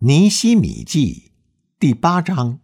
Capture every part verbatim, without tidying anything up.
尼希米记第八章。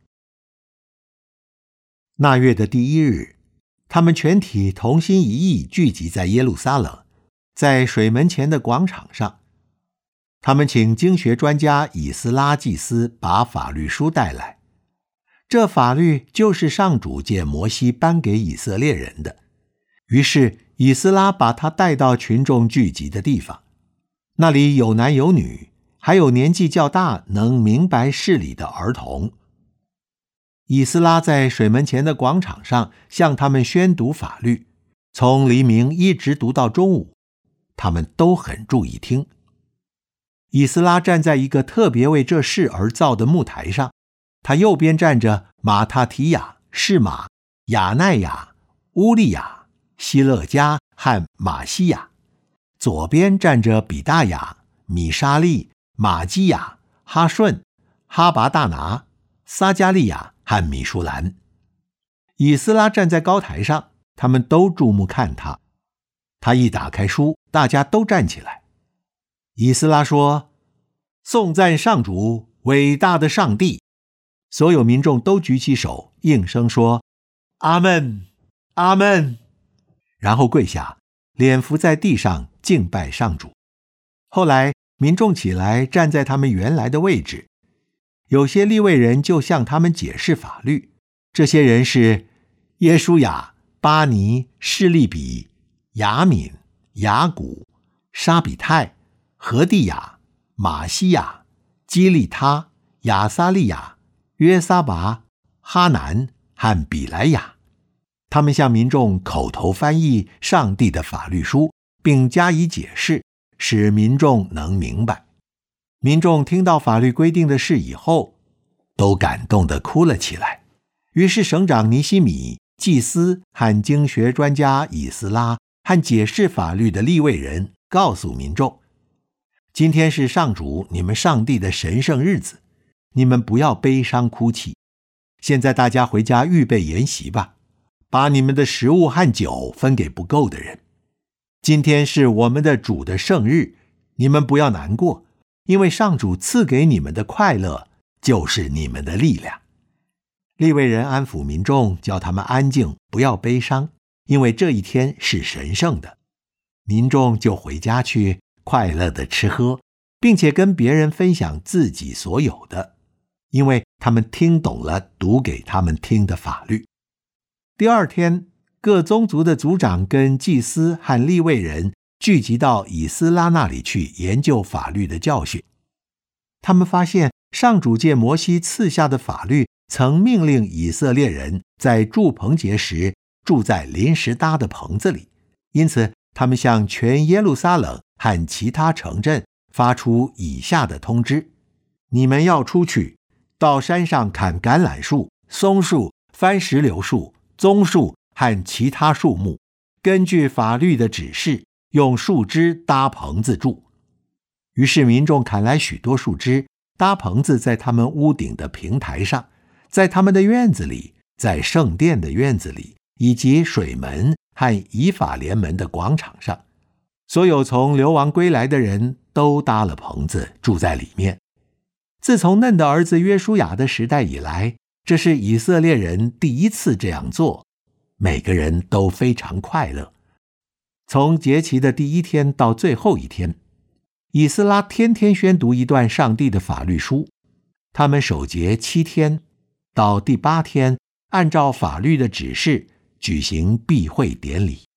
那月的第一日，他们全体同心一意聚集在耶路撒冷，在水门前的广场上。他们请经学专家以斯拉祭司把法律书带来，这法律就是上主借摩西颁给以色列人的。于是以斯拉把他带到群众聚集的地方，那里有男有女，还有年纪较大能明白事理的儿童。以斯拉在水门前的广场上向他们宣读法律，从黎明一直读到中午，他们都很注意听。以斯拉站在一个特别为这事而造的木台上，他右边站着马他提亚、示玛、亚奈亚、乌利亚、希勒加和马西亚，左边站着比大雅、米沙利、马基亚、哈顺、哈拔大拿、撒加利亚和米舒兰。以斯拉站在高台上，他们都注目看他。他一打开书，大家都站起来。以斯拉说：颂赞上主，伟大的上帝。所有民众都举起手，应声说：阿们，阿们。然后跪下，脸伏在地上敬拜上主。后来民众起来，站在他们原来的位置。有些利未人就向他们解释法律，这些人是耶书亚、巴尼、示利比、雅敏、雅古、沙比泰、何地亚、马西亚、基利他、亚撒利亚、约撒拔、哈南和比莱亚。他们向民众口头翻译上帝的法律书，并加以解释，使民众能明白。民众听到法律规定的事以后，都感动地哭了起来。于是省长尼希米、祭司和经学专家以斯拉和解释法律的利未人告诉民众：今天是上主你们上帝的神圣日子，你们不要悲伤哭泣。现在大家回家预备筵席吧，把你们的食物和酒分给不够的人。今天是我们的主的圣日，你们不要难过，因为上主赐给你们的快乐就是你们的力量。利未人安抚民众，叫他们安静，不要悲伤，因为这一天是神圣的。民众就回家去快乐地吃喝，并且跟别人分享自己所有的，因为他们听懂了读给他们听的法律。第二天，各宗族的族长跟祭司和利未人聚集到以斯拉那里去研究法律的教训。他们发现上主借摩西赐下的法律曾命令以色列人在住棚节时住在临时搭的棚子里，因此他们向全耶路撒冷和其他城镇发出以下的通知：你们要出去，到山上砍橄榄树、松树、番石榴树、棕树和其他树木，根据法律的指示，用树枝搭棚子住。于是民众砍来许多树枝，搭棚子在他们屋顶的平台上，在他们的院子里，在圣殿的院子里，以及水门和以法莲门的广场上。所有从流亡归来的人都搭了棚子，住在里面。自从嫩的儿子约书亚的时代以来，这是以色列人第一次这样做，每个人都非常快乐。从节期的第一天到最后一天，以斯拉天天宣读一段上帝的法律书。他们守节七天，到第八天，按照法律的指示举行避会典礼。